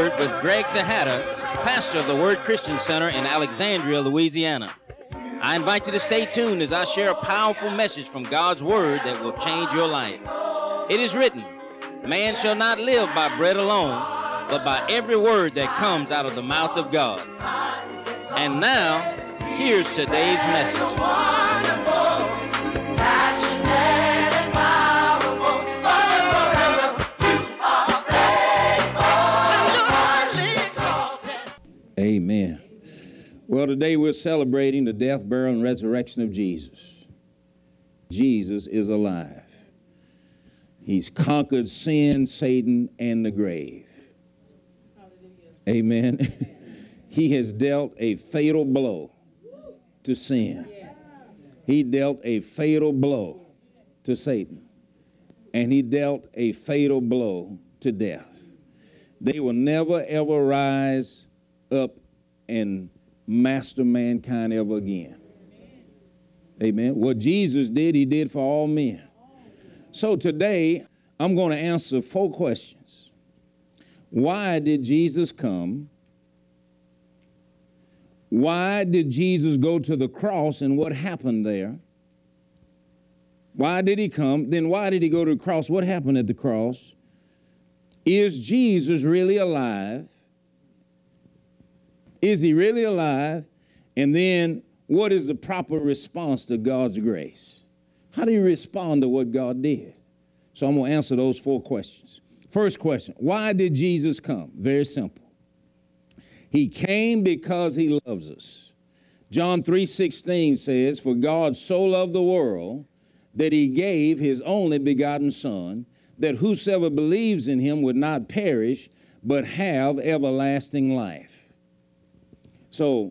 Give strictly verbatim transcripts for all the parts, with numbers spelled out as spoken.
Word with Greg Tejada, pastor of the Word Christian Center in Alexandria, Louisiana. I invite you to stay tuned as I share a powerful message from God's Word that will change your life. It is written, man shall not live by bread alone, but by every word that comes out of the mouth of God. And now, here's today's message. Amen. Well, today we're celebrating the death, burial, and resurrection of Jesus. Jesus is alive. He's conquered sin, Satan, and the grave. Amen. He has dealt a fatal blow to sin. He dealt a fatal blow to Satan. And he dealt a fatal blow to death. They will never, ever rise up and master mankind ever again. Amen. What Jesus did, he did for all men. So today, I'm going to answer four questions. Why did Jesus come? Why did Jesus go to the cross and what happened there? Why did he come? Then why did he go to the cross? What happened at the cross? Is Jesus really alive? Is he really alive? And then what is the proper response to God's grace? How do you respond to what God did? So I'm going to answer those four questions. First question, why did Jesus come? Very simple. He came because he loves us. John three sixteen says, for God so loved the world that he gave his only begotten Son, that whosoever believes in him would not perish, but have everlasting life. So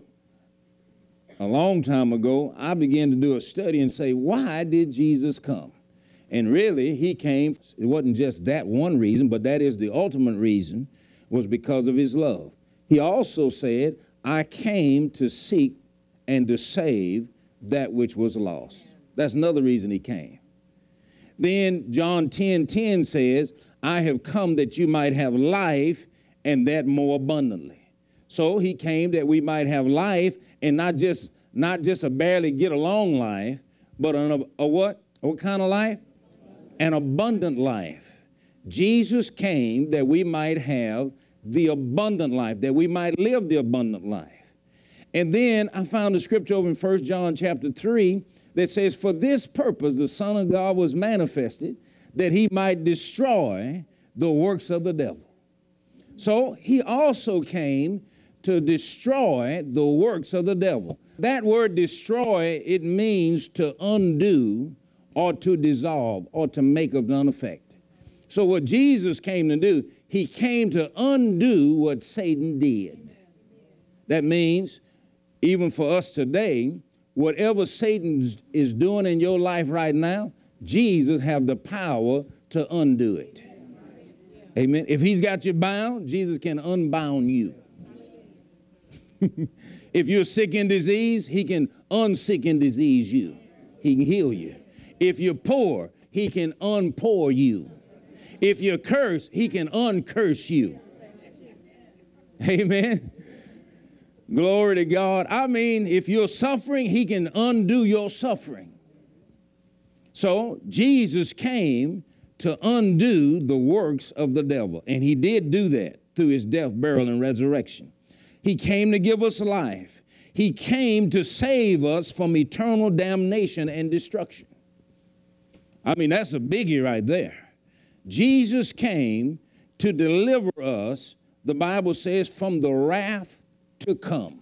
a long time ago, I began to do a study and say, why did Jesus come? And really, he came, it wasn't just that one reason, but that is the ultimate reason, was because of his love. He also said, I came to seek and to save that which was lost. That's another reason he came. Then John ten ten says, I have come that you might have life and that more abundantly. So he came that we might have life, and not just not just a barely get along life, but a, a what? What kind of life? An abundant life. Jesus came that we might have the abundant life, that we might live the abundant life. And then I found a scripture over in First John chapter three that says, for this purpose the Son of God was manifested, that he might destroy the works of the devil. So he also came to destroy the works of the devil. That word destroy, it means to undo or to dissolve or to make of none effect. So what Jesus came to do, he came to undo what Satan did. That means, even for us today, whatever Satan is doing in your life right now, Jesus have the power to undo it. Amen. If he's got you bound, Jesus can unbound you. If you're sick in disease, he can unsick in disease you. He can heal you. If you're poor, he can unpoor you. If you're cursed, he can uncurse you. Amen. Glory to God. I mean, if you're suffering, he can undo your suffering. So Jesus came to undo the works of the devil. And he did do that through his death, burial, and resurrection. He came to give us life. He came to save us from eternal damnation and destruction. I mean, that's a biggie right there. Jesus came to deliver us, the Bible says, from the wrath to come.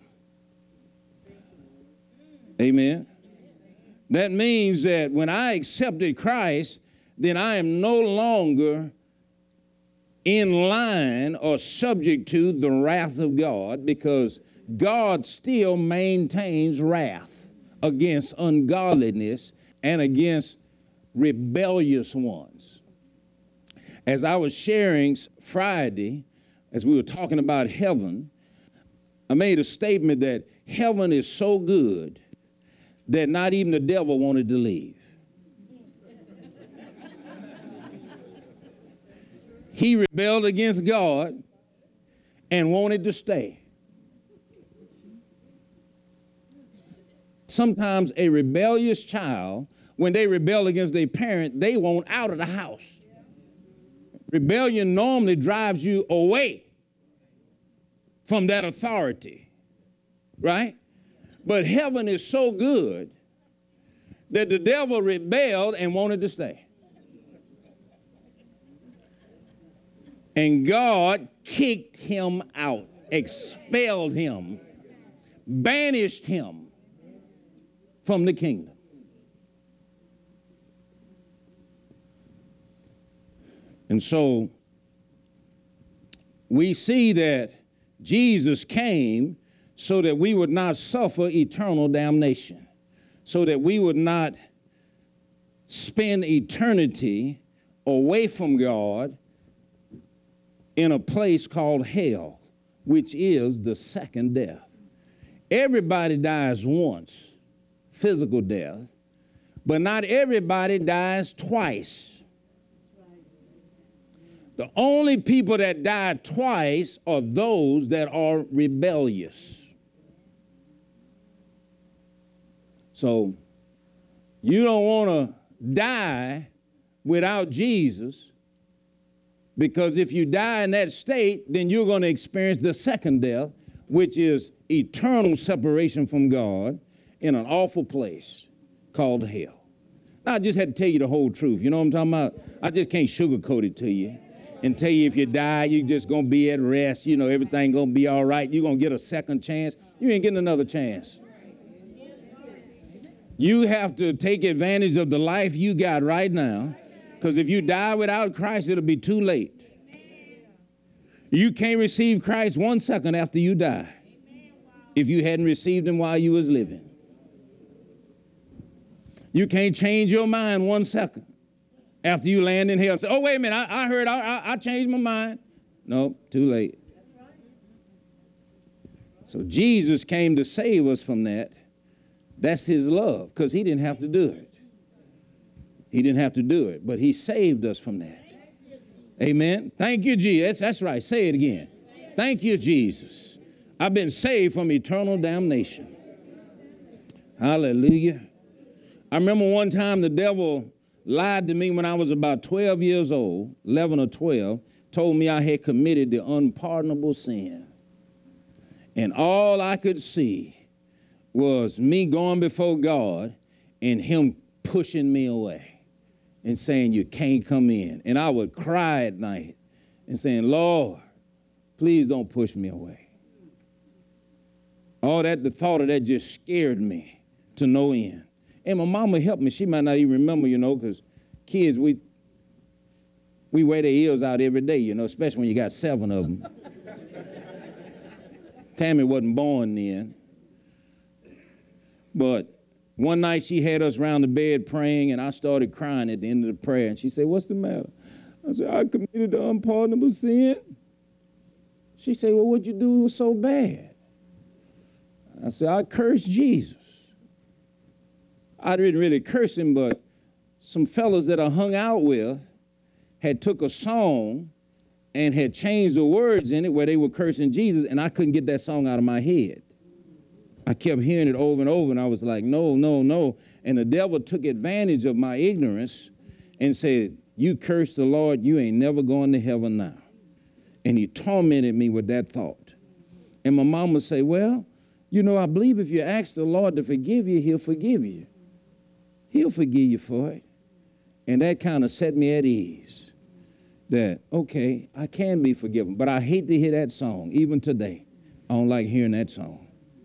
Amen. That means that when I accepted Christ, then I am no longer in line or subject to the wrath of God, because God still maintains wrath against ungodliness and against rebellious ones. As I was sharing Friday, as we were talking about heaven, I made a statement that heaven is so good that not even the devil wanted to leave. He rebelled against God, and wanted to stay. Sometimes a rebellious child, when they rebel against their parent, they want out of the house. Rebellion normally drives you away from that authority, right? But heaven is so good that the devil rebelled and wanted to stay. And God kicked him out, expelled him, banished him from the kingdom. And so we see that Jesus came so that we would not suffer eternal damnation, so that we would not spend eternity away from God in a place called hell, which is the second death. Everybody dies once, physical death, but not everybody dies twice. The only people that die twice are those that are rebellious. So you don't want to die without Jesus, because if you die in that state, then you're going to experience the second death, which is eternal separation from God in an awful place called hell. Now, I just had to tell you the whole truth. You know what I'm talking about? I just can't sugarcoat it to you and tell you if you die, you're just going to be at rest. You know, everything going to be all right. You're going to get a second chance. You ain't getting another chance. You have to take advantage of the life you got right now, because if you die without Christ, it'll be too late. You can't receive Christ one second after you die if you hadn't received him while you was living. You can't change your mind one second after you land in hell and say, oh, wait a minute, I, I heard, I, I, I changed my mind. No, too late. So Jesus came to save us from that. That's his love, because he didn't have to do it. He didn't have to do it, but he saved us from that. Amen. Thank you, Jesus. That's right. Say it again. Thank you, Jesus. I've been saved from eternal damnation. Hallelujah. I remember one time the devil lied to me when I was about twelve years old, eleven or twelve, told me I had committed the unpardonable sin. And all I could see was me going before God and him pushing me away and saying, you can't come in. And I would cry at night and saying, Lord, please don't push me away. All that, the thought of that just scared me to no end. And my mama helped me. She might not even remember, you know, because kids, we we wear their ears out every day, you know, especially when you got seven of them. Tammy wasn't born then. But one night she had us around the bed praying, and I started crying at the end of the prayer. And she said, what's the matter? I said, I committed the unpardonable sin. She said, well, what'd you do? It was so bad. I said, I cursed Jesus. I didn't really curse him, but some fellas that I hung out with had took a song and had changed the words in it where they were cursing Jesus, and I couldn't get that song out of my head. I kept hearing it over and over, and I was like, no, no, no. And the devil took advantage of my ignorance and said, you curse the Lord, you ain't never going to heaven now. And he tormented me with that thought. And my mom would say, well, you know, I believe if you ask the Lord to forgive you, he'll forgive you. He'll forgive you for it. And that kind of set me at ease that, okay, I can be forgiven. But I hate to hear that song, even today. I don't like hearing that song.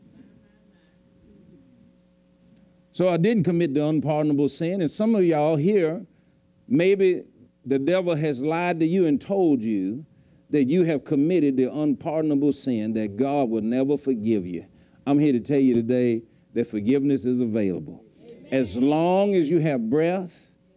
So I didn't commit the unpardonable sin. And some of y'all here, maybe the devil has lied to you and told you that you have committed the unpardonable sin, that God will never forgive you. I'm here to tell you today that forgiveness is available. As long as you have breath,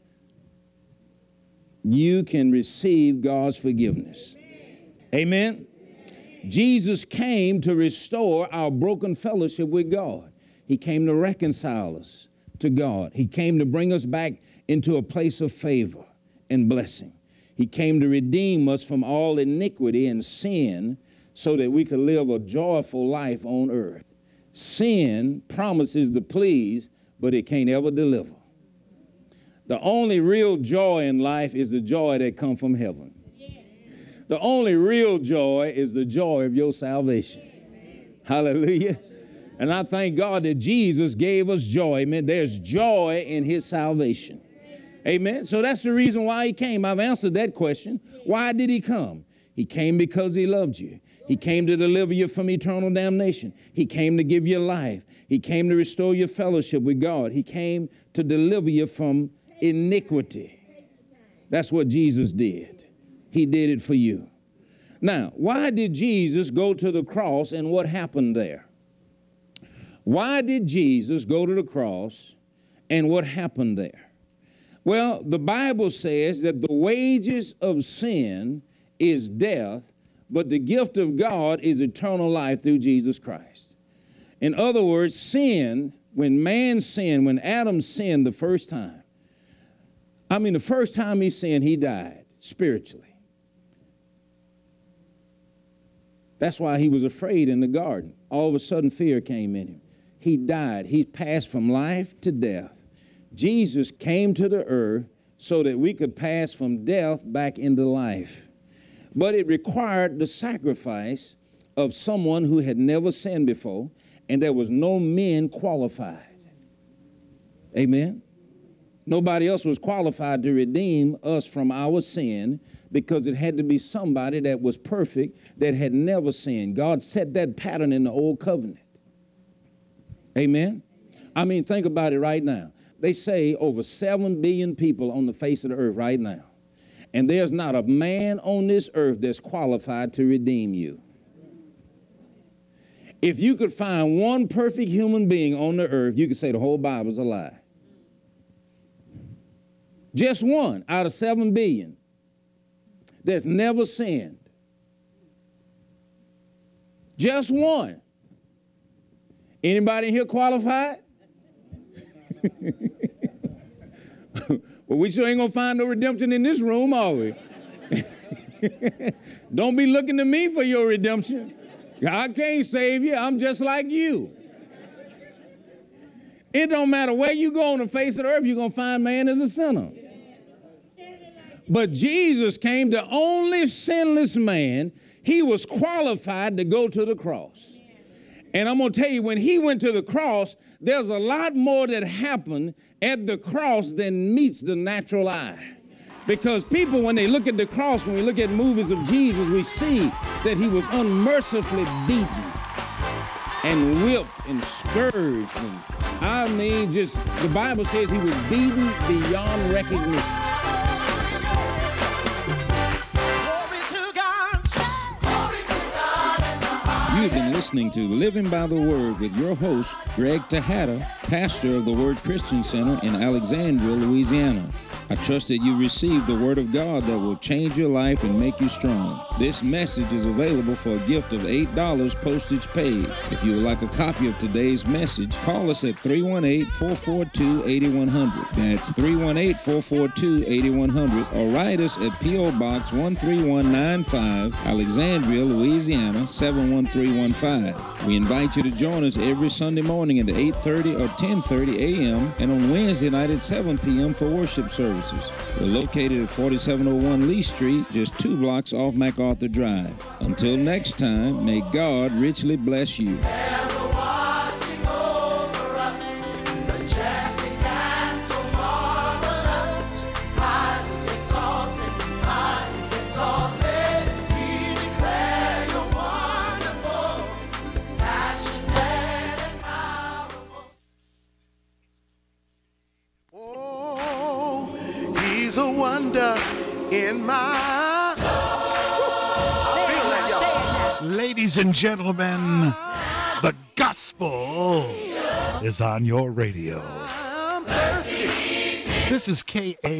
you can receive God's forgiveness. Amen? Jesus came to restore our broken fellowship with God. He came to reconcile us to God. He came to bring us back into a place of favor and blessing. He came to redeem us from all iniquity and sin so that we could live a joyful life on earth. Sin promises to please, but it can't ever deliver. The only real joy in life is the joy that comes from heaven. The only real joy is the joy of your salvation. Hallelujah. And I thank God that Jesus gave us joy. Amen. There's joy in his salvation. Amen. So that's the reason why he came. I've answered that question. Why did he come? He came because he loved you. He came to deliver you from eternal damnation. He came to give you life. He came to restore your fellowship with God. He came to deliver you from iniquity. That's what Jesus did. He did it for you. Now, why did Jesus go to the cross and what happened there? Why did Jesus go to the cross and what happened there? Well, the Bible says that the wages of sin is death, but the gift of God is eternal life through Jesus Christ. In other words, sin, when man sinned, when Adam sinned the first time, I mean, the first time he sinned, he died spiritually. That's why he was afraid in the garden. All of a sudden, fear came in him. He died. He passed from life to death. Jesus came to the earth so that we could pass from death back into life. But it required the sacrifice of someone who had never sinned before, and there was no men qualified. Amen? Nobody else was qualified to redeem us from our sin because it had to be somebody that was perfect, that had never sinned. God set that pattern in the old covenant. Amen? I mean, think about it right now. They say over seven billion people on the face of the earth right now. And there's not a man on this earth that's qualified to redeem you. If you could find one perfect human being on the earth, you could say the whole Bible's a lie. Just one out of seven billion that's never sinned. Just one. Anybody here qualified? Well, we sure ain't gonna find no redemption in this room, are we? Don't be looking to me for your redemption. I can't save you. I'm just like you. It don't matter where you go on the face of the earth, you're gonna find man as a sinner. But Jesus came, the only sinless man. He was qualified to go to the cross. And I'm going to tell you, when he went to the cross, there's a lot more that happened at the cross than meets the natural eye. Because people, when they look at the cross, when we look at movies of Jesus, we see that he was unmercifully beaten and whipped and scourged. And I mean, just, the Bible says he was beaten beyond recognition. You've been listening to Living by the Word with your host, Greg Tejada, pastor of the Word Christian Center in Alexandria, Louisiana. I trust that you received the Word of God that will change your life and make you strong. This message is available for a gift of eight dollars postage paid. If you would like a copy of today's message, call us at three one eight, four four two, eight one zero zero. That's three one eight, four four two, eight one zero zero. Or write us at P O Box one three one nine five, Alexandria, Louisiana, seven one three one five. We invite you to join us every Sunday morning at eight thirty or ten thirty a.m. and on Wednesday night at seven p.m. for worship services. We're located at forty-seven oh one Lee Street, just two blocks off MacArthur Drive. Until next time, may God richly bless you. Wonder in my soul. I feel that, y'all. Ladies and gentlemen, the gospel is on your radio. I'm thirsty. This is K A